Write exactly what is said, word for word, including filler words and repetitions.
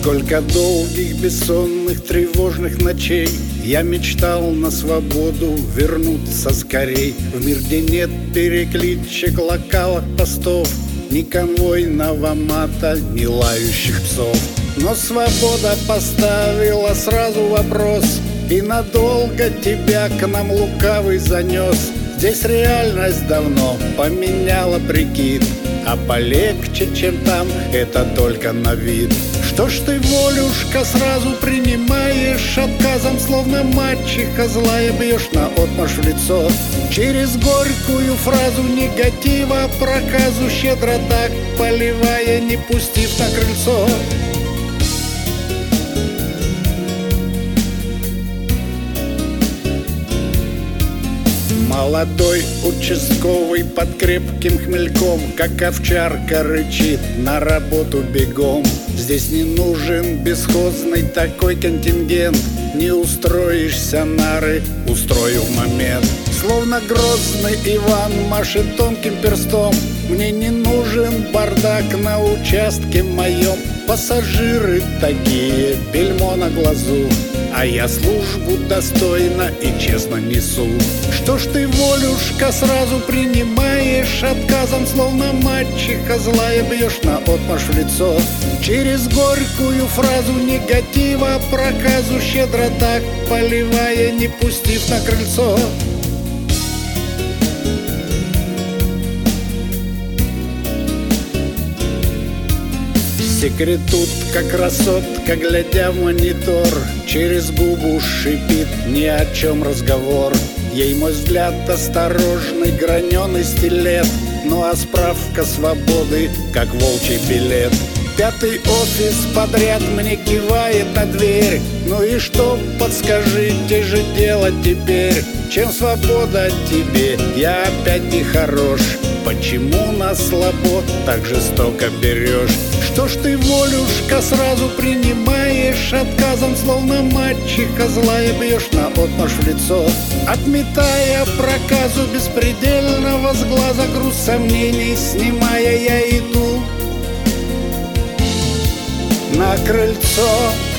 Сколько долгих, бессонных, тревожных ночей я мечтал на свободу вернуться скорей. В мир, где нет перекличек, локалок, постов, ни конвойного мата, ни лающих псов. Но свобода поставила сразу вопрос: и надолго тебя к нам лукавый занес? Здесь реальность давно поменяла прикид, а полегче, чем там, это только на вид. Что ж ты, волюшка, сразу принимаешь отказом, словно мачеха злая бьешь наотмашь в лицо? Через горькую фразу негатива проказу щедро так поливая, не пустив на крыльцо. Молодой участковый под крепким хмельком, как овчарка, рычит на работу бегом. Здесь не нужен бесхозный такой контингент, не устроишься нары, устрою в момент. Словно грозный Иван машет тонким перстом: мне не нужен бардак на участке моем. Пассажиры такие, бельмо на глазу, а я службу достойно и честно несу. Что ж ты, волюшка, сразу принимаешь отказом, словно мачеха злая бьешь наотмашь в лицо? Через горькую фразу негатива проказу щедро так поливая, не пустив на крыльцо. Секретутка, красотка, глядя в монитор, через губу шипит ни о чем разговор. Ей мой взгляд осторожный, граненый стилет, ну а справка свободы, как волчий билет. Пятый офис подряд мне кивает на дверь. Ну и что, подскажите же, делать теперь? Чем свобода тебе, я опять не хорош. Почему нас слабо так жестоко берешь? Что ж ты, волюшка, сразу принимаешь отказом, словно мачеха злая бьешь наотмашь в лицо? Отметая проказу беспредельного с глаза груз сомнений, снимая, я иду на крыльцо.